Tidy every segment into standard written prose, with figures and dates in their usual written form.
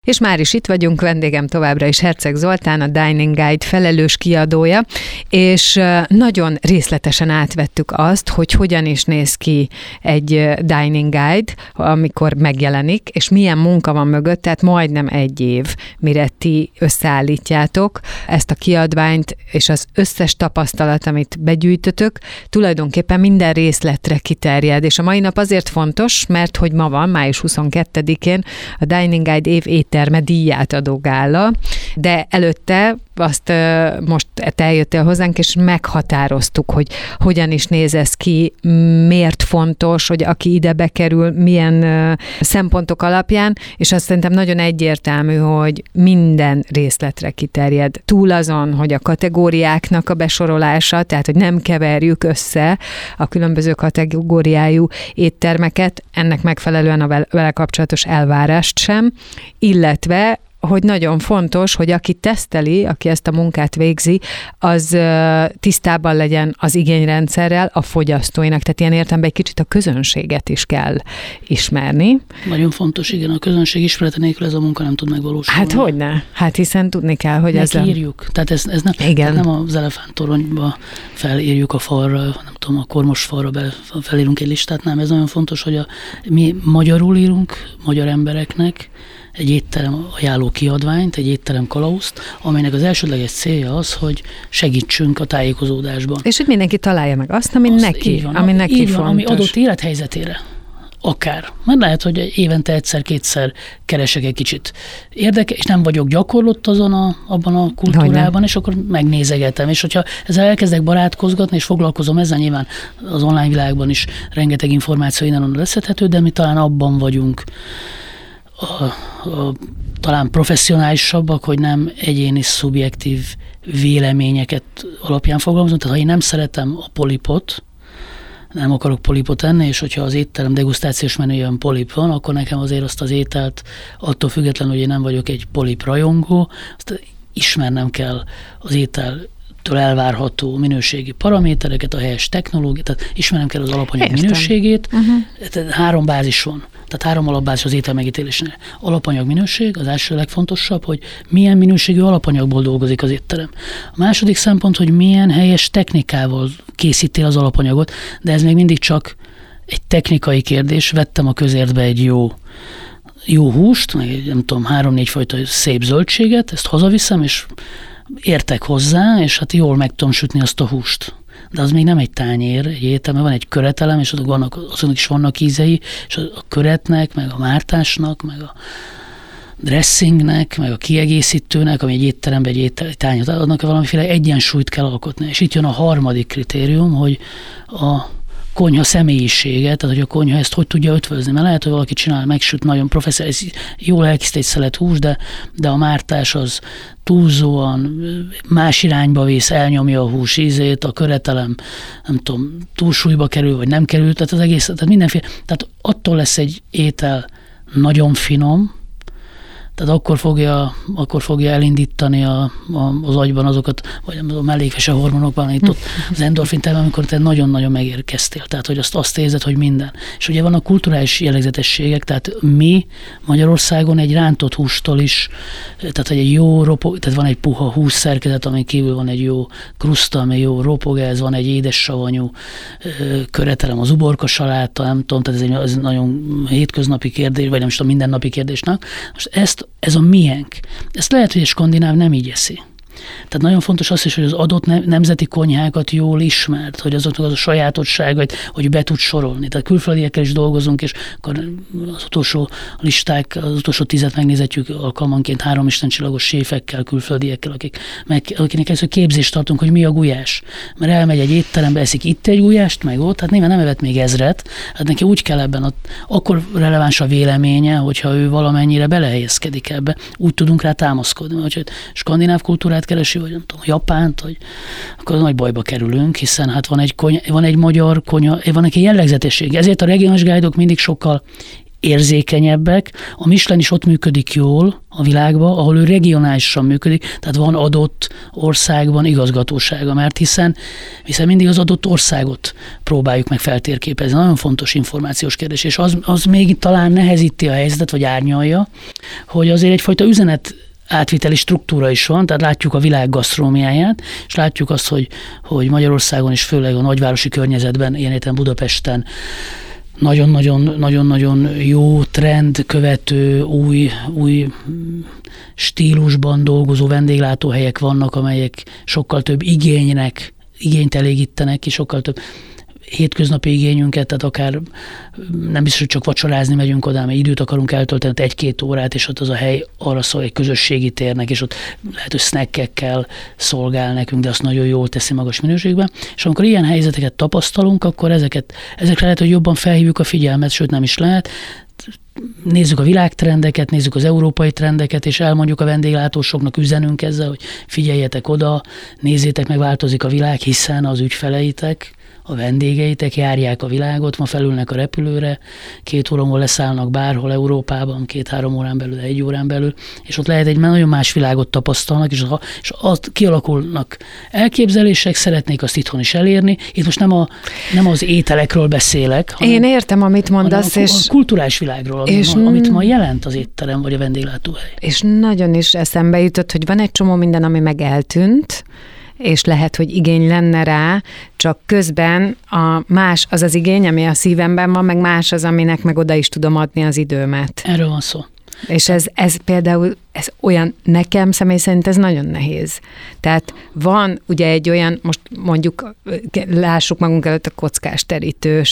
És már is itt vagyunk, vendégem továbbra is Herceg Zoltán, a Dining Guide felelős kiadója, és nagyon részletesen átvettük azt, hogy hogyan is néz ki egy Dining Guide, amikor megjelenik, és milyen munka van mögött, tehát majdnem 1 év, mire ti összeállítjátok ezt a kiadványt, és az összes tapasztalat, amit begyűjtötök, tulajdonképpen minden részletre kiterjed, és a mai nap azért fontos, mert hogy ma van, május 22-én a Dining Guide év étterme díját adó gála, de előtte azt most te eljöttél hozzánk, és meghatároztuk, hogy hogyan is néz ez ki, miért fontos, hogy aki ide bekerül, milyen szempontok alapján, és azt szerintem nagyon egyértelmű, hogy minden részletre kiterjed. Túl azon, hogy a kategóriáknak a besorolása, tehát hogy nem keverjük össze a különböző kategóriájú éttermeket, ennek megfelelően a vele kapcsolatos elvárást sem, illetve hogy nagyon fontos, hogy aki teszteli, aki ezt a munkát végzi, az tisztában legyen az igényrendszerrel, a fogyasztóinak. Tehát ilyen értelemben egy kicsit a közönséget is kell ismerni. Nagyon fontos, igen, a közönség ismerete nélkül ez a munka nem tud megvalósulni. Hát hogyne? Hát hiszen tudni kell, hogy ez írjuk. Tehát ez nem, tehát nem az elefánttoronyba felírjuk a falra, nem tudom, a kormos falra felírunk egy listát, nem. Ez nagyon fontos, hogy mi magyarul írunk, magyar embereknek, egy étterem ajánló kiadványt, egy étterem kalauzt, amelynek az elsődleges célja az, hogy segítsünk a tájékozódásban. És hogy mindenki találja meg azt, ami neki fontos. Ami adott élethelyzetére. Akár. Mert lehet, hogy évente egyszer-kétszer keresek egy kicsit érdekes, és nem vagyok gyakorlott abban a kultúrában, és akkor megnézegetem. És hogyha ezzel elkezdek barátkozgatni, és foglalkozom ezzel, nyilván az online világban is rengeteg információ innen-onnan leszedhető, de mi talán abban vagyunk talán professzionálisabbak, hogy nem egyéni, szubjektív véleményeket alapján fogalmazunk. Tehát ha én nem szeretem a polipot, nem akarok polipot enni, és hogyha az étterem degustációs menüjön polip van, akkor nekem azért azt az ételt, attól függetlenül, hogy én nem vagyok egy polip rajongó, azt ismernem kell az ételtől elvárható minőségi paramétereket, a helyes technológiát, tehát ismernem kell az alapanyag minőségét. Tehát 3 bázis van. Tehát 3 alapbázis az étel megítélésnél. Alapanyag minőség, az első legfontosabb, hogy milyen minőségű alapanyagból dolgozik az étterem. A második szempont, hogy milyen helyes technikával készítél az alapanyagot, de ez még mindig csak egy technikai kérdés. Vettem a közértbe egy jó húst, meg egy, nem tudom, 3-4 fajta szép zöldséget, ezt hazaviszem, és értek hozzá, és hát jól meg tudom sütni azt a húst. De az még nem egy tányér, egy étel, mert van egy köretelem, és azok is vannak ízei, és a köretnek, meg a mártásnak, meg a dressingnek, meg a kiegészítőnek, ami egy étteremben egy tányért, annak valamiféle egyensúlyt kell alkotni. És itt jön a harmadik kritérium, hogy a konyha személyisége, tehát hogy a konyha ezt hogy tudja ötvözni. Mert lehet, hogy valaki csinál, megsüt nagyon professzionális, jól elkészít egy szelet hús, de a mártás az túlzóan más irányba visz, elnyomja a hús ízét, a köretelem, nem tudom, túlsúlyba kerül, vagy nem kerül, tehát az egész, tehát mindenféle, tehát attól lesz egy étel nagyon finom, tehát akkor fogja elindítani az agyban azokat, vagy a mellékvese hormonokban, itt ott az endorfin termel, amikor te nagyon-nagyon megérkeztél. Tehát, hogy azt érzed, hogy minden. És ugye vannak kulturális jellegzetességek, tehát mi Magyarországon egy rántott hústól is, tehát hogy egy jó tehát van egy puha hús szerkezet, amin kívül van egy jó kruszta, ami jó ropogás, van egy édes savanyú köretelem, az uborka saláta, nem tudom, tehát ez egy nagyon hétköznapi kérdés, vagy nem is tudom, mindennapi kérdésnek. Most ez a miénk. Ezt lehet, hogy egy skandináv nem így eszi. Tehát nagyon fontos az is, hogy az adott nemzeti konyhákat jól ismert, hogy azoknak az a sajátosságait, hogy be tud sorolni. Tehát külföldiekkel is dolgozunk, és akkor az utolsó listák, az utolsó 10 megnézetjük alkalmanként 3 istencsillagos séfekkel, külföldiekkel, akiknek ezt a képzést tartunk, hogy mi a gulyás. Mert elmegy egy étterembe, eszik itt egy gulyást, meg ott, hát néven nem evett még 1000-et, hát neki úgy kell ebben, akkor releváns a véleménye, hogyha ő valamennyire belehelyezkedik ebbe, úgy tudunk rá támaszkodni. Hogy skandináv kultúrát keresi, vagy nem tudom, Japánt, akkor nagy bajba kerülünk, hiszen hát van egy magyar konyha, van egy jellegzetesség. Ezért a regionális guide-ok mindig sokkal érzékenyebbek. A Michelin is ott működik jól a világban, ahol ő regionálisan működik, tehát van adott országban igazgatósága, mert hiszen mindig az adott országot próbáljuk meg feltérképezni. Nagyon fontos információs kérdés, és az még talán nehezíti a helyzetet, vagy árnyalja, hogy azért egyfajta üzenet átviteli struktúra is van, tehát látjuk a világ gasztronómiáját, és látjuk azt, hogy Magyarországon is főleg a nagyvárosi környezetben, ilyen értelemben Budapesten nagyon-nagyon jó trend követő, új stílusban dolgozó vendéglátóhelyek vannak, amelyek sokkal több igényt elégítenek, és sokkal több hétköznapi igényünket, tehát akár nem biztos, hogy csak vacsorázni megyünk oda, mert időt akarunk eltölteni, 1-2 órát, és ott az a hely arra szól, egy közösségi térnek, és ott lehet, hogy snackekkel szolgál nekünk, de azt nagyon jól teszi magas minőségben. És amikor ilyen helyzeteket tapasztalunk, akkor ezekre lehet, hogy jobban felhívjuk a figyelmet, sőt nem is lehet. Nézzük a világtrendeket, nézzük az európai trendeket, és elmondjuk a vendéglátósoknak, üzenünk ezzel, hogy figyeljetek oda, nézzétek meg, változik a világ, hiszen az ügyfeleitek, a vendégeitek járják a világot, ma felülnek a repülőre, 2 óra leszállnak bárhol Európában, 2-3 órán belül, 1 órán belül, és ott lehet egy nagyon más világot tapasztalnak, és azt kialakulnak elképzelések, szeretnék azt itthon is elérni. Itt most nem az ételekről beszélek, hanem, én értem, amit mondasz, hanem és a kulturális világról, amit ma jelent az étterem vagy a vendéglátóhely. És nagyon is eszembe jutott, hogy van egy csomó minden, ami meg eltűnt, és lehet, hogy igény lenne rá, csak közben más az az igény, ami a szívemben van, meg más az, aminek meg oda is tudom adni az időmet. Erről van szó. És ez például, ez olyan, nekem személy szerint ez nagyon nehéz. Tehát van ugye egy olyan, most mondjuk lássuk magunk előtt a kockás terítős,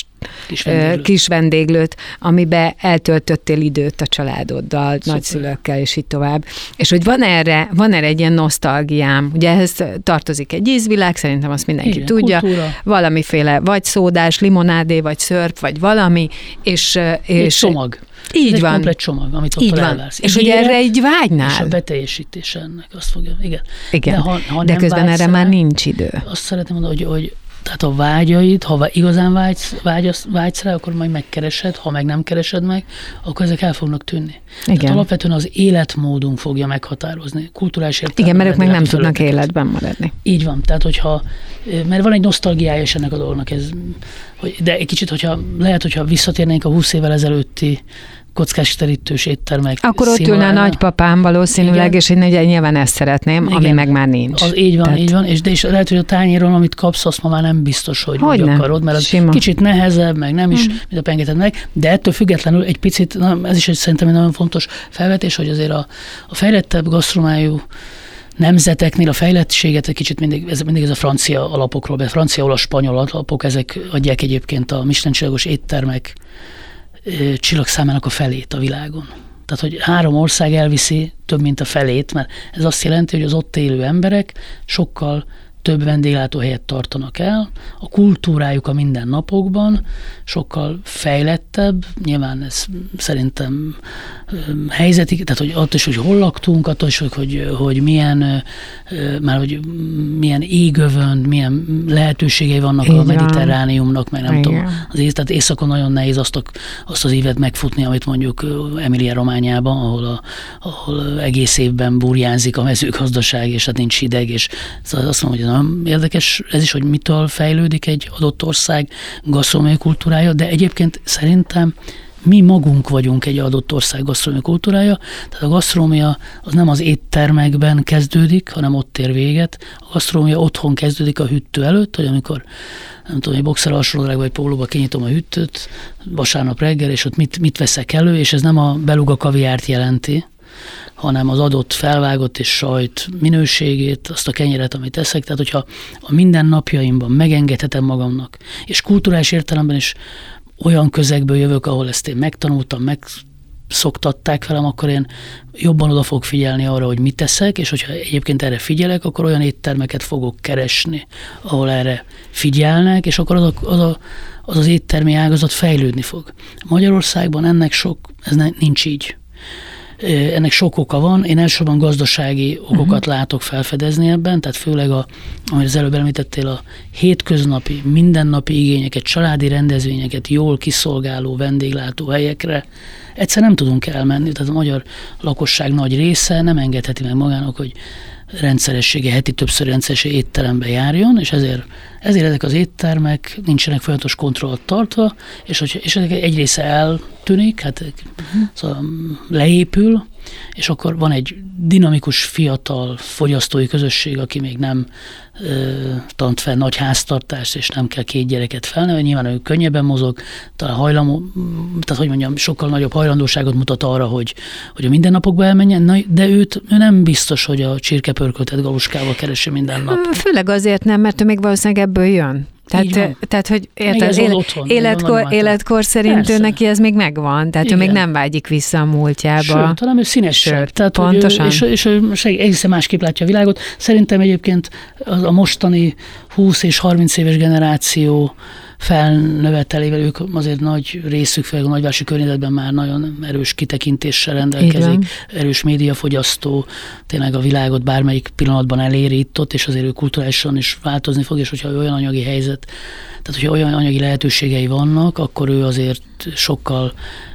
kis vendéglőt, amiben eltöltöttél időt a családoddal, szuper, nagyszülőkkel, és így tovább. És hogy van erre egy ilyen nosztalgiám. Ugye ehhez tartozik egy ízvilág, szerintem azt mindenki tudja. Kultúra. Valamiféle vagy szódás, limonádé, vagy szörp, vagy valami, és csomag. Így ez van. Egy komplet csomag, amit ott elvársz. És hogy erre egy vágynál. És a beteljesítése ennek, azt fogja, igen. De közben erre már nincs idő. Azt szeretném mondani, hogy tehát a vágyaid, ha igazán vágysz rá, akkor majd megkeresed, ha meg nem keresed meg, akkor ezek el fognak tűnni. Igen. Tehát alapvetően az életmódunk fogja meghatározni. Kulturális értelemben. Igen, mert ők meg nem tudnak életben maradni. Így van. Tehát, mert van egy nosztalgiája is ennek a dolognak, de egy kicsit, hogyha visszatérnénk a 20 évvel ezelőtti kockás terítős éttermek. Akkor ott ülne a nagypapám valószínűleg, igen, és én nyilván ezt szeretném, igen, ami meg már nincs. Így van, és lehet, hogy a tányéron, amit kapsz, azt ma már nem biztos, hogy úgy akarod, mert az sima, kicsit nehezebb, meg nem is, mint a pengeted meg, de ettől függetlenül egy picit, ez is szerintem egy nagyon fontos felvetés, hogy azért a fejlettebb gasztronómiájú nemzeteknél a fejlettséget egy kicsit mindig ez a francia alapokról, francia-olasz, spanyol alapok, ezek adják egyébként a Michelin-csillagos éttermek csillagszámának a felét a világon. Tehát, hogy 3 ország elviszi több, mint a felét, mert ez azt jelenti, hogy az ott élő emberek sokkal több vendéglátóhelyet tartanak el, a kultúrájuk a mindennapokban sokkal fejlettebb, nyilván ez szerintem helyzeti, tehát hogy attól is, hogy hol laktunk, attól is, hogy milyen égövön, milyen lehetőségei vannak így a mediterrániumnak, meg nem tudom, tehát északon nagyon nehéz azt az évet megfutni, amit mondjuk Emilia-Romániában, ahol egész évben burjánzik a mezőgazdaság, és hát nincs hideg, és azt mondom, hogy nagyon érdekes ez is, hogy mitől fejlődik egy adott ország gasztronómiai kultúrája, de egyébként szerintem mi magunk vagyunk egy adott ország gasztronómiai kultúrája, tehát a gasztronómia az nem az éttermekben kezdődik, hanem ott ér véget. A gasztronómia otthon kezdődik a hűtő előtt, hogy amikor nem tudom, egy boxer alsónadrágba vagy pólóba kinyitom a hűtőt vasárnap reggel, és ott mit veszek elő, és ez nem a beluga kaviárt jelenti, hanem az adott felvágott és sajt minőségét, azt a kenyeret, amit eszek. Tehát, hogyha a mindennapjaimban megengedhetem magamnak, és kulturális értelemben is olyan közegből jövök, ahol ezt én megtanultam, megszoktatták velem, akkor én jobban oda fogok figyelni arra, hogy mit teszek, és hogyha egyébként erre figyelek, akkor olyan éttermeket fogok keresni, ahol erre figyelnek, és akkor az éttermi ágazat fejlődni fog. Magyarországban ez nincs így. Ennek sok oka van, én elsősorban gazdasági okokat látok felfedezni ebben, tehát főleg, amit az előbb említettél, a hétköznapi, mindennapi igényeket, családi rendezvényeket jól kiszolgáló vendéglátóhelyekre egyszer nem tudunk elmenni, tehát a magyar lakosság nagy része nem engedheti meg magának, hogy rendszeressége, heti többször rendszeressége étterembe járjon, és ezért ezek az éttermek nincsenek folyamatos kontrollt tartva, és egy része eltűnik, szóval leépül, és akkor van egy dinamikus, fiatal fogyasztói közösség, aki még nem tant fel nagy háztartást, és nem kell 2 gyereket felnevelni, nyilván ő könnyebben mozog, talán sokkal nagyobb hajlandóságot mutat arra, hogy a mindennapokba elmenjen, de ő nem biztos, hogy a csirkepörköltet galuskával keresi minden nap. Főleg azért nem, mert ő még valószínűleg ebből jön. Tehát hogy életkor szerint ő neki ez még megvan, tehát igen. Ő még nem vágyik vissza a múltjába. Sőt, talán ő színesebb. Tehát, pontosan. És ő egészen másképp látja a világot. Szerintem egyébként a mostani 20 és 30 éves generáció felnövetelével ők azért nagy részük, főleg a nagyvárosi környezetben már nagyon erős kitekintéssel rendelkezik, erős médiafogyasztó, tényleg a világot bármelyik pillanatban eléri itt-ott, és azért ő kulturálisan is változni fog, és hogyha olyan anyagi helyzet, tehát hogyha olyan anyagi lehetőségei vannak, akkor ő azért sokkal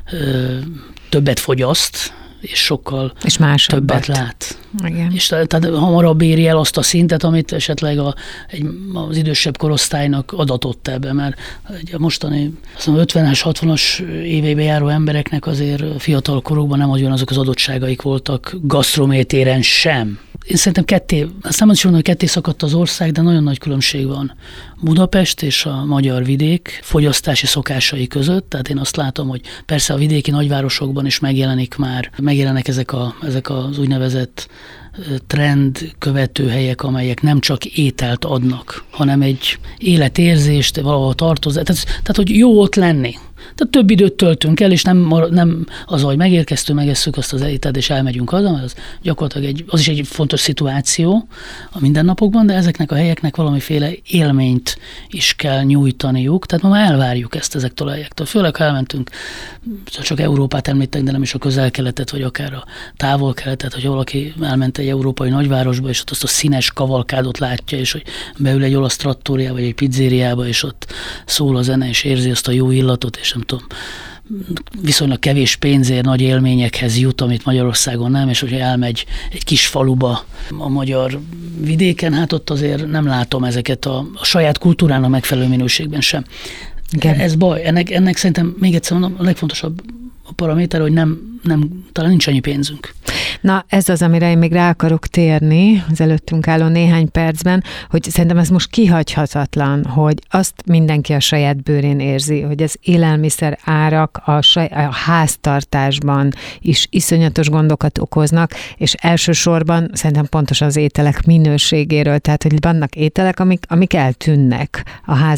többet fogyaszt, és sokkal többet lát. Igen. És tehát hamarabb éri el azt a szintet, amit esetleg az idősebb korosztálynak adatott ebbe, mert a mostani 50-es, 60-as éveiben járó embereknek azért fiatal korukban nem azok az adottságaik voltak gasztrométéren sem. Én szerintem azt nem is mondom, hogy ketté szakadt az ország, de nagyon nagy különbség van Budapest és a magyar vidék fogyasztási szokásai között. Tehát én azt látom, hogy persze a vidéki nagyvárosokban is megjelennek ezek az úgynevezett trend követő helyek, amelyek nem csak ételt adnak, hanem egy életérzést, valahol tartozás. Tehát, hogy jó ott lenni. Tehát több időt töltünk el, és nem az, hogy megérkeztünk, megesszük azt az ételt, és elmegyünk haza, mert az gyakorlatilag az is egy fontos szituáció a mindennapokban, de ezeknek a helyeknek valamiféle élményt is kell nyújtaniuk, tehát ma már elvárjuk ezt ezektől a helyektől. Főleg, ha elmentünk, csak Európát említek, de nem is a közel-keletet, vagy akár a távol-keletet, hogy valaki elment egy európai nagyvárosba, és ott azt a színes kavalkádot látja, és hogy beül egy olasz trattóriába, vagy egy pizzériába, és ott szól a zene, és érzi azt a jó illatot, és nem tudom, viszonylag kevés pénzért nagy élményekhez jut, amit Magyarországon nem, és hogyha elmegy egy kis faluba a magyar vidéken, hát ott azért nem látom ezeket a saját kultúrának megfelelő minőségben sem. Igen. Ez baj. Ennek szerintem még egyszer mondom, a legfontosabb a paraméter, hogy talán nincs annyi pénzünk. Na, ez az, amire én még rá akarok térni az előttünk álló néhány percben, hogy szerintem ez most kihagyhatatlan, hogy azt mindenki a saját bőrén érzi, hogy az élelmiszer árak a háztartásban is iszonyatos gondokat okoznak, és elsősorban szerintem pontosan az ételek minőségéről, tehát hogy vannak ételek, amik eltűnnek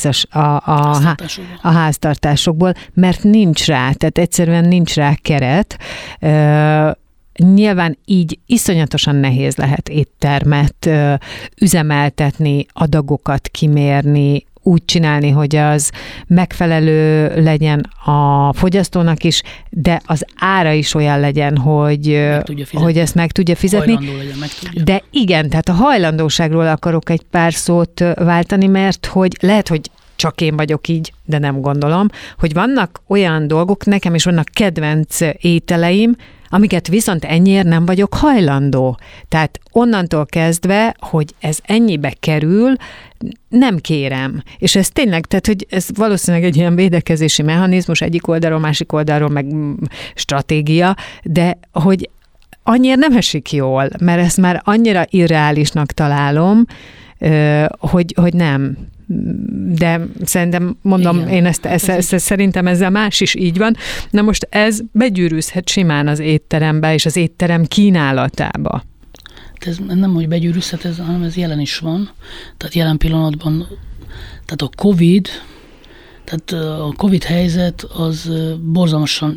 a háztartásokból, mert nincs rá, tehát egyszerűen nincs rá keret. Nyilván így iszonyatosan nehéz lehet éttermet üzemeltetni, adagokat kimérni, úgy csinálni, hogy az megfelelő legyen a fogyasztónak is, de az ára is olyan legyen, hogy ezt meg tudja fizetni. Meg tudja. De igen, tehát a hajlandóságról akarok egy pár szót váltani, mert hogy lehet, hogy csak én vagyok így, de nem gondolom, hogy vannak olyan dolgok, nekem is vannak kedvenc ételeim, amiket viszont ennyiért nem vagyok hajlandó. Tehát onnantól kezdve, hogy ez ennyibe kerül, nem kérem. És ez tényleg, tehát hogy ez valószínűleg egy ilyen védekezési mechanizmus egyik oldalról, másik oldalról, meg stratégia, de hogy annyira nem esik jól, mert ezt már annyira irreálisnak találom, hogy nem. De szerintem, mondom, igen. Én ezt szerintem ezzel más is így van. Na most ez begyűrűzhet simán az étterembe és az étterem kínálatába. Ez nem, hogy begyűrűzhet, hanem ez jelen is van. Tehát jelen pillanatban, tehát a Covid helyzet az borzalmasan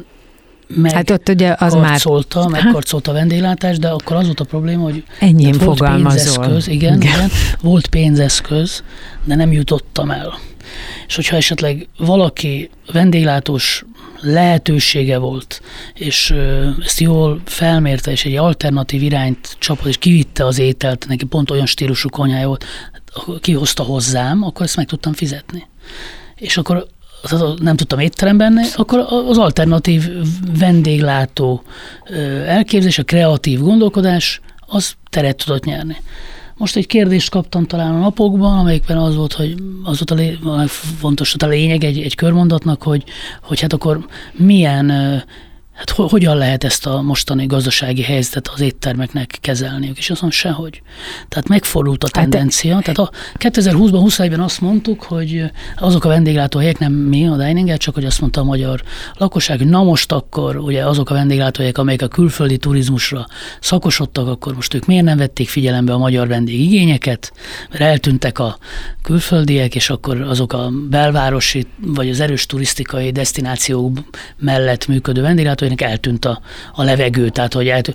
megkarcolta a vendéglátás, de akkor az volt a probléma, hogy volt pénzeszköz, igen, volt pénzeszköz, de nem jutottam el. És hogyha esetleg valaki vendéglátós lehetősége volt, és ezt jól felmérte, és egy alternatív irányt csapott, és kivitte az ételt, neki pont olyan stílusú konyhája volt, kihozta hozzám, akkor ezt meg tudtam fizetni. És akkor nem tudtam étteremben enni, akkor az alternatív vendéglátó elképzelés, a kreatív gondolkodás, az teret tudott nyerni. Most egy kérdést kaptam talán a napokban, amelyikben az volt, hogy az volt a fontos, a lényeg egy körmondatnak, hogy hát akkor milyen, hát hogyan lehet ezt a mostani gazdasági helyzetet az éttermeknek kezelniük, és azt mondom, sehogy. Tehát megfordult a tendencia. Tehát a 2020-ban, 21-ben azt mondtuk, hogy azok a vendéglátóhelyek, nem mi a Dining, csak hogy azt mondta a magyar lakosság, hogy na most akkor ugye azok a vendéglátóhelyek, amelyek a külföldi turizmusra szakosodtak, akkor most ők miért nem vették figyelembe a magyar vendégigényeket, mert eltűntek a külföldiek, és akkor azok a belvárosi vagy az erős turisztikai desztinációk mellett működő vendéglátóhelyek eltűnt a levegő, tehát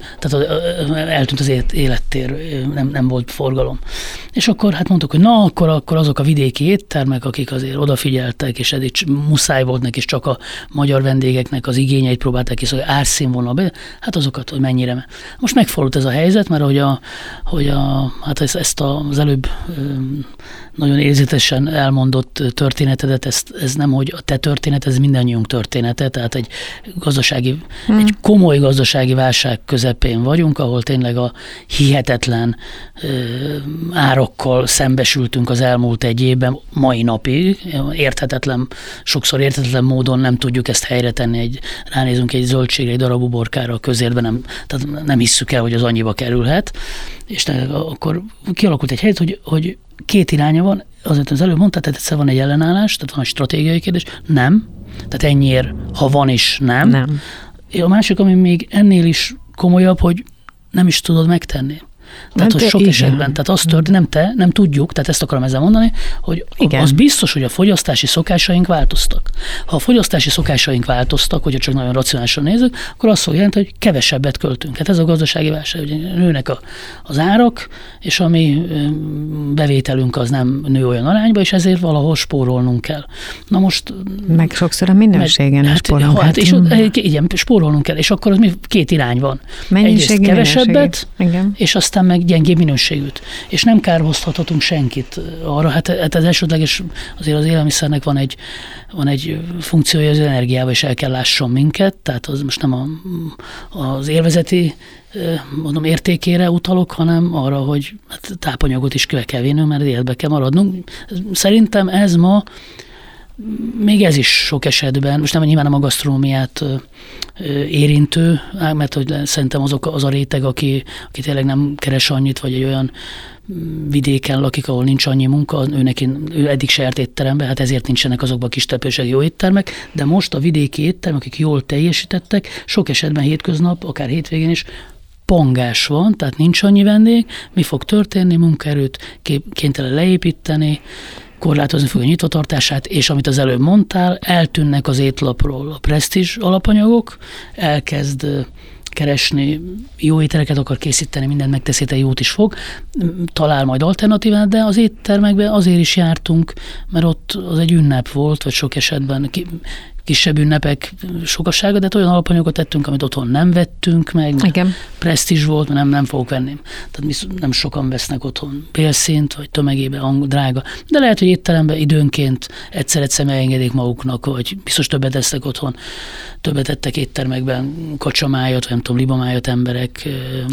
eltűnt az élettér, nem volt forgalom. És akkor hát mondtuk, hogy na, akkor azok a vidéki éttermek, akik azért odafigyeltek, és ez így muszáj volt nekik, és csak a magyar vendégeknek az igényeit próbálták ki, hogy árszínvonalba, hát azokat, hogy mennyire. Most megfordult ez a helyzet, mert hát ezt az előbb nagyon érzetesen elmondott történetedet, ez nem, hogy a te történet, ez mindannyiunk története, tehát egy komoly gazdasági válság közepén vagyunk, ahol tényleg a hihetetlen árakkal szembesültünk az elmúlt egy évben, mai napig, sokszor érthetetlen módon nem tudjuk ezt helyre tenni, ránézünk egy zöldségre, egy darab uborkára a közérben, tehát nem hisszük el, hogy az annyiba kerülhet, és akkor kialakult egy helyzet, hogy két iránya van, azért az előbb mondtad, tehát egyszer van egy ellenállás, tehát van egy stratégiai kérdés, nem, tehát ennyiért, ha van is, nem. A másik, ami még ennél is komolyabb, hogy nem is tudod megtenni. Tehát, hogy sok esetben, tehát az nem tudjuk, tehát ezt akarom ezzel mondani, hogy igen. Az biztos, hogy a fogyasztási szokásaink változtak. Ha a fogyasztási szokásaink változtak, hogyha csak nagyon racionálisan nézzük, akkor azt fog jelenteni, hogy kevesebbet költünk. Hát ez a gazdasági válság, hogy nőnek az árak, és a mi bevételünk az nem nő olyan arányba, és ezért valahol spórolnunk kell. Na most... Meg sokszor a minőségen is spórolunk. Hát, és igen, spórolnunk kell, és akkor az két irány van. Egyrészt kevesebbet, és aztán meg gyengébb minőségűt. És nem kárhoztathatunk senkit arra, hát az elsődleges, azért az élelmiszernek van egy funkciója, az energiával is el kell lásson minket, tehát az most nem az élvezeti értékére utalok, hanem arra, hogy hát tápanyagot is kell vinnünk, mert életbe kell maradnunk. Szerintem ez ma még ez is sok esetben, most nyilván nem a gasztronómiát érintő, mert hogy szerintem az a réteg, aki tényleg nem keres annyit, vagy egy olyan vidéken lakik, ahol nincs annyi munka, ő eddig se járt étterembe, hát ezért nincsenek azokban a kis települések jó éttermek, de most a vidéki éttermek, akik jól teljesítettek, sok esetben hétköznap, akár hétvégén is pangás van, tehát nincs annyi vendég, mi fog történni, munkaerőt kénytelen leépíteni, korlátozni fog a nyitvatartását, és amit az előbb mondtál, eltűnnek az étlapról a presztízs alapanyagok, elkezd keresni, jó ételeket akar készíteni, mindent megteszi, de jót is fog, talál majd alternatívát, de az éttermekben azért is jártunk, mert ott az egy ünnep volt, vagy sok esetben kisebb ünnepek sokasága, de olyan alapanyagot tettünk, amit otthon nem vettünk meg, presztízs volt, mert nem fogok venni. Tehát nem sokan vesznek otthon pélszint, vagy tömegében drága. De lehet, hogy étteremben időnként egyszer megengedik maguknak, vagy biztos többet esznek otthon, többet ettek éttermekben kacsamájat, vagy nem tudom, libamájat emberek,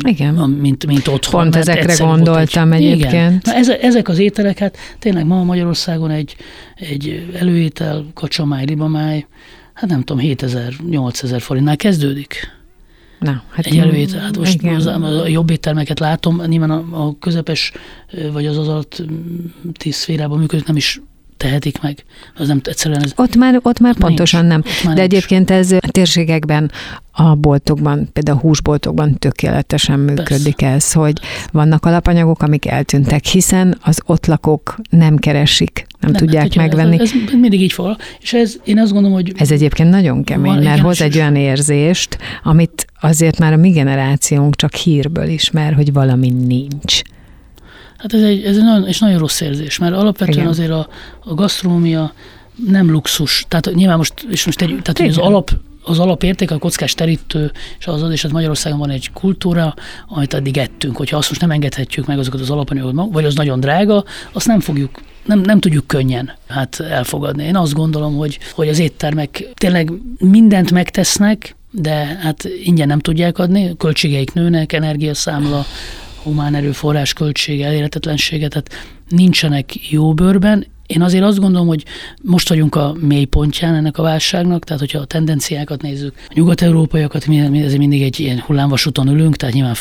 mint otthon. Pont ezekre gondoltam egyébként. Na, ezek az ételek, hát tényleg ma Magyarországon egy előétel, kacsamáj, libamáj, hát nem tudom, 7000-8000 forintnál kezdődik. Na, hát egy előétel. Hát most a jobb éttermeket látom, nyilván a közepes, vagy az alatt 10 szférában működik, nem is tehetik meg. Az nem egyszerűen ez... Ott már pontosan nem. De egyébként ez a térségekben, a boltokban, például a húsboltokban tökéletesen működik ez, hogy vannak alapanyagok, amik eltűntek, hiszen az ott lakók nem keresik, nem tudják megvenni. Ez mindig így fog. És én azt gondolom, hogy... Ez egyébként nagyon kemény, mert hoz egy olyan érzést, amit azért már a mi generációnk csak hírből ismer, hogy valami nincs. Hát ez egy nagyon rossz érzés, mert alapvetően azért a gasztronómia nem luxus. Tehát nyilván most az az alapérték, a kockás terítő, és hát Magyarországon van egy kultúra, amit addig ettünk. Hogyha azt most nem engedhetjük meg azokat az alapanyagokat, vagy az nagyon drága, azt nem tudjuk könnyen elfogadni. Én azt gondolom, hogy az éttermek tényleg mindent megtesznek, de hát ingyen nem tudják adni, költségeik nőnek, energiaszámla, humán erőforrás költsége, elérhetetlensége, tehát nincsenek jó bőrben. Én azért azt gondolom, hogy most vagyunk a mélypontján ennek a válságnak, tehát hogyha a tendenciákat nézzük, a nyugat-európaiakat, ezért mindig egy ilyen hullámvasúton ülünk, tehát nyilván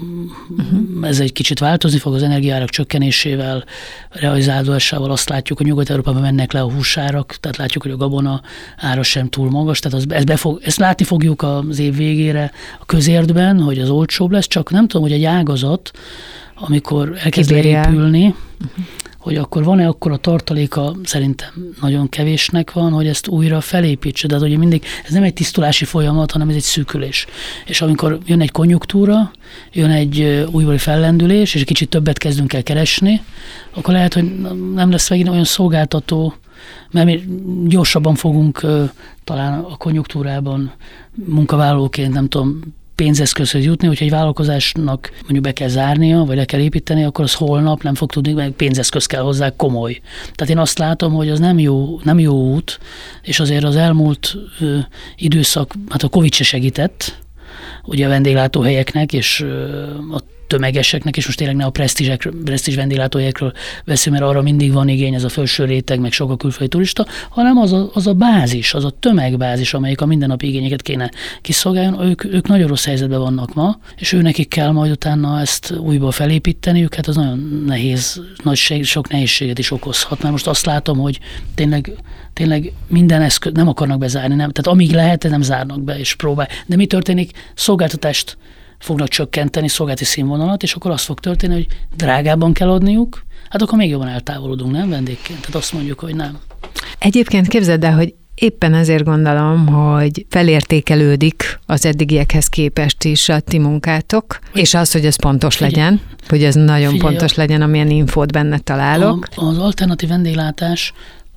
ez egy kicsit változni fog az energiaárak csökkenésével, realizálódásával. Azt látjuk, hogy Nyugat-Európában mennek le a húsárak, tehát látjuk, hogy a gabona ára sem túl magas, tehát ezt látni fogjuk az év végére a közértben, hogy az olcsóbb lesz, csak nem tudom, hogy egy ágazat, amikor elkezd leépülni, hogy akkor van-e akkor a tartaléka, szerintem nagyon kevésnek van, hogy ezt újra felépítse. De ugye mindig, ez nem egy tisztulási folyamat, hanem ez egy szűkülés. És amikor jön egy konjunktúra, jön egy újbóli fellendülés, és egy kicsit többet kezdünk el keresni, akkor lehet, hogy nem lesz megint olyan szolgáltató, mert mi gyorsabban fogunk talán a konjunktúrában munkavállalóként, nem tudom, pénzeszközhöz jutni, hogyha egy vállalkozásnak mondjuk be kell zárnia, vagy le kell építeni, akkor az holnap nem fog tudni, mert pénzeszköz kell hozzá komoly. Tehát én azt látom, hogy az nem jó út, és azért az elmúlt időszak, hát a Covid se segített, ugye a vendéglátóhelyeknek, és a tömegeseknek, és most tényleg ne a presztízs vendéglátóhelyekről beszélünk, mert arra mindig van igény, ez a felső réteg, meg sok a külföldi turista, hanem az a bázis, az a tömegbázis, amelyik a mindennapi igényeket kéne kiszolgáljon, ők nagyon rossz helyzetben vannak ma, és nekik kell majd utána ezt újból felépíteniük, hát az nagyon nehéz, sok nehézséget is okozhat, mert most azt látom, hogy tényleg minden eszköz nem akarnak bezárni, nem, tehát amíg lehet, nem zárnak be, és próbál. De mi történik? Szolgáltatást fognak csökkenteni, szolgálati színvonalat, és akkor az fog történni, hogy drágábban kell adniuk, hát akkor még jobban eltávolodunk, nem vendégként? Tehát azt mondjuk, hogy nem. Egyébként képzeld el, hogy éppen ezért gondolom, hogy felértékelődik az eddigiekhez képest is a ti munkátok, és az, hogy ez pontos legyen, hogy ez nagyon pontos legyen, amilyen infót benne találok. Az alternatív vendéglátás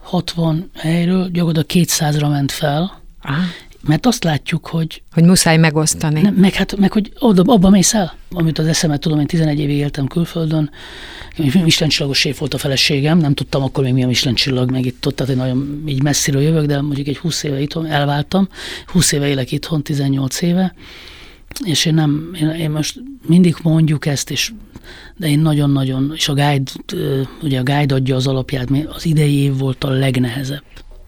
60 helyről gyakorlatilag 200-ra ment fel, mert azt látjuk, hogy muszáj megosztani. Meg hogy abba mész el, amit az eszemet tudom, én 11 évig éltem külföldön, Michelin csillagos séf volt a feleségem, nem tudtam akkor még mi a Michelin csillag, meg itt ott, tehát én nagyon így messziről jövök, de mondjuk egy 20 éve itthon elváltam, 20 éve élek itthon, 18 éve, és én most mindig mondjuk ezt, de én nagyon-nagyon, és ugye a guide adja az alapját, az idei év volt a legnehezebb.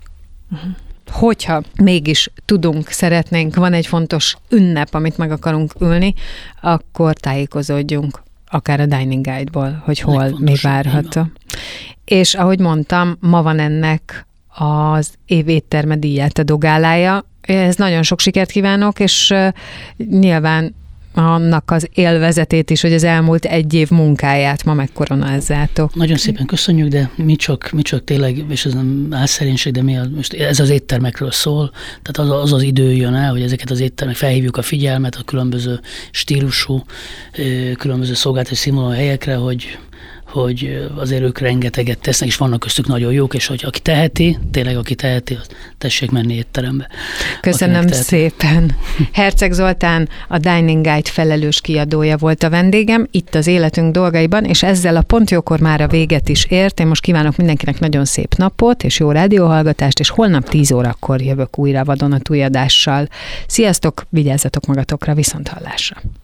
Hogyha mégis szeretnénk, van egy fontos ünnep, amit meg akarunk ülni, akkor tájékozódjunk akár a Dining Guide-ból, hogy hol mi várható. És ahogy mondtam, ma van ennek az év étterme díjátadó gálája. Ez nagyon sok sikert kívánok, és nyilván annak az élvezetét is, hogy az elmúlt egy év munkáját ma megkoronázzátok. Nagyon szépen köszönjük, de mi csak tényleg, és ez nem álszerénység, de most ez az éttermekről szól, tehát az idő jön el, hogy ezeket az éttermek felhívjuk a figyelmet a különböző stílusú, különböző szolgáltatási színvonalú helyekre, hogy azért ők rengeteget tesznek, és vannak köztük nagyon jók, és hogy aki teheti, az tessék menni étterembe. Köszönöm szépen. Herczeg Zoltán, a Dining Guide felelős kiadója volt a vendégem itt az Életünk dolgaiban, és ezzel a Pont Jókor már a véget is ért. Én most kívánok mindenkinek nagyon szép napot, és jó rádióhallgatást, és holnap 10 órakor jövök újra vadonatúj adással. Sziasztok, vigyázzatok magatokra, viszonthallásra!